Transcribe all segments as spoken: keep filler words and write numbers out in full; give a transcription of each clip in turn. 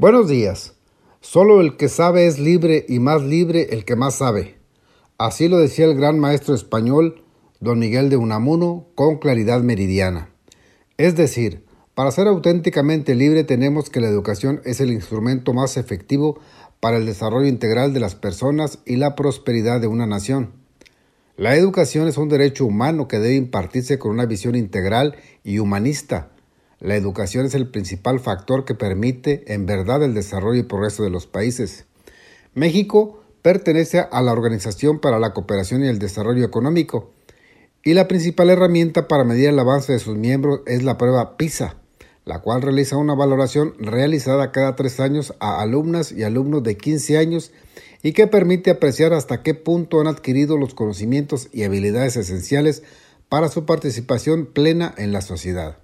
Buenos días. Solo el que sabe es libre y más libre el que más sabe. Así lo decía el gran maestro español, don Miguel de Unamuno, con claridad meridiana. Es decir, para ser auténticamente libre tenemos que la educación es el instrumento más efectivo para el desarrollo integral de las personas y la prosperidad de una nación. La educación es un derecho humano que debe impartirse con una visión integral y humanista. La educación es el principal factor que permite, en verdad, el desarrollo y progreso de los países. México pertenece a la Organización para la Cooperación y el Desarrollo Económico, y la principal herramienta para medir el avance de sus miembros es la prueba PISA, la cual realiza una valoración realizada cada tres años a alumnas y alumnos de quince años y que permite apreciar hasta qué punto han adquirido los conocimientos y habilidades esenciales para su participación plena en la sociedad.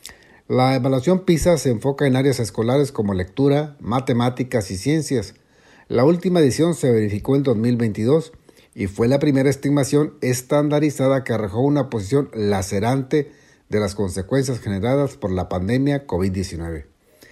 La evaluación PISA se enfoca en áreas escolares como lectura, matemáticas y ciencias. La última edición se verificó en dos mil veintidós y fue la primera estimación estandarizada que arrojó una posición lacerante de las consecuencias generadas por la pandemia COVID diecinueve.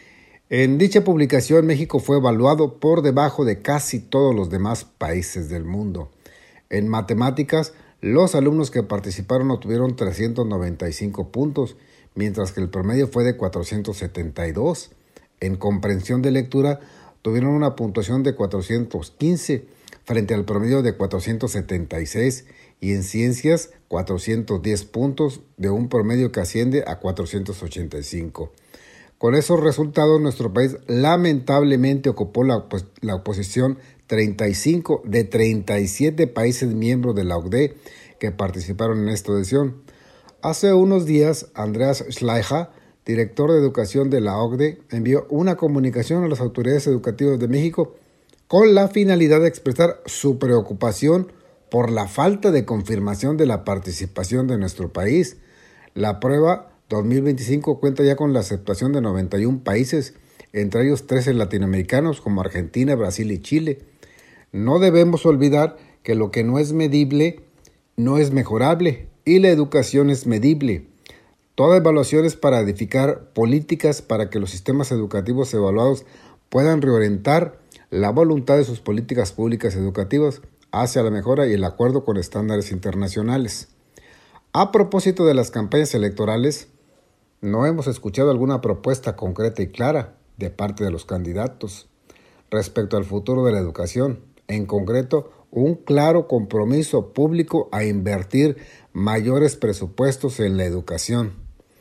En dicha publicación, México fue evaluado por debajo de casi todos los demás países del mundo. En matemáticas, los alumnos que participaron obtuvieron trescientos noventa y cinco puntos, mientras que el promedio fue de cuatrocientos setenta y dos. En comprensión de lectura, tuvieron una puntuación de cuatrocientos quince, frente al promedio de cuatrocientos setenta y seis, y en ciencias, cuatrocientos diez puntos, de un promedio que asciende a cuatrocientos ochenta y cinco. Con esos resultados, nuestro país lamentablemente ocupó la, opos- la posición treinta y cinco de treinta y siete países miembros de la O C D E que participaron en esta edición. Hace unos días, Andreas Schleicher, director de educación de la O C D E, envió una comunicación a las autoridades educativas de México con la finalidad de expresar su preocupación por la falta de confirmación de la participación de nuestro país. La prueba dos mil veinticinco cuenta ya con la aceptación de noventa y un países, entre ellos trece latinoamericanos como Argentina, Brasil y Chile. No debemos olvidar que lo que no es medible no es mejorable y la educación es medible. Toda evaluación es para edificar políticas para que los sistemas educativos evaluados puedan reorientar la voluntad de sus políticas públicas educativas hacia la mejora y el acuerdo con estándares internacionales. A propósito de las campañas electorales, no hemos escuchado alguna propuesta concreta y clara de parte de los candidatos respecto al futuro de la educación, en concreto, un claro compromiso público a invertir mayores presupuestos en la educación.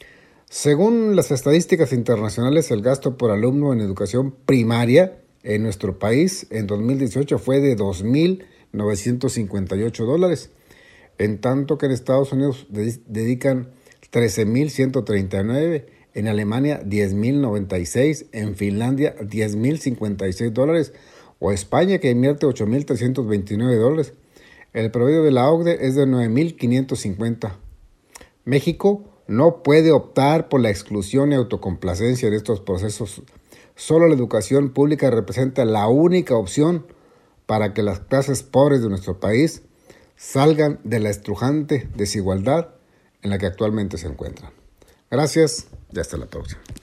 Según las estadísticas internacionales, el gasto por alumno en educación primaria en nuestro país en dos mil dieciocho fue de dos mil novecientos cincuenta y ocho dólares, en tanto que en Estados Unidos de- dedican trece mil ciento treinta y nueve, en Alemania diez mil noventa y seis, en Finlandia diez mil cincuenta y seis dólares, o España que invierte ocho mil trescientos veintinueve dólares. El promedio de la O C D E es de nueve mil quinientos cincuenta. México no puede optar por la exclusión y autocomplacencia de estos procesos. Solo la educación pública representa la única opción para que las clases pobres de nuestro país salgan de la estrujante desigualdad en la que actualmente se encuentran. Gracias y hasta la próxima.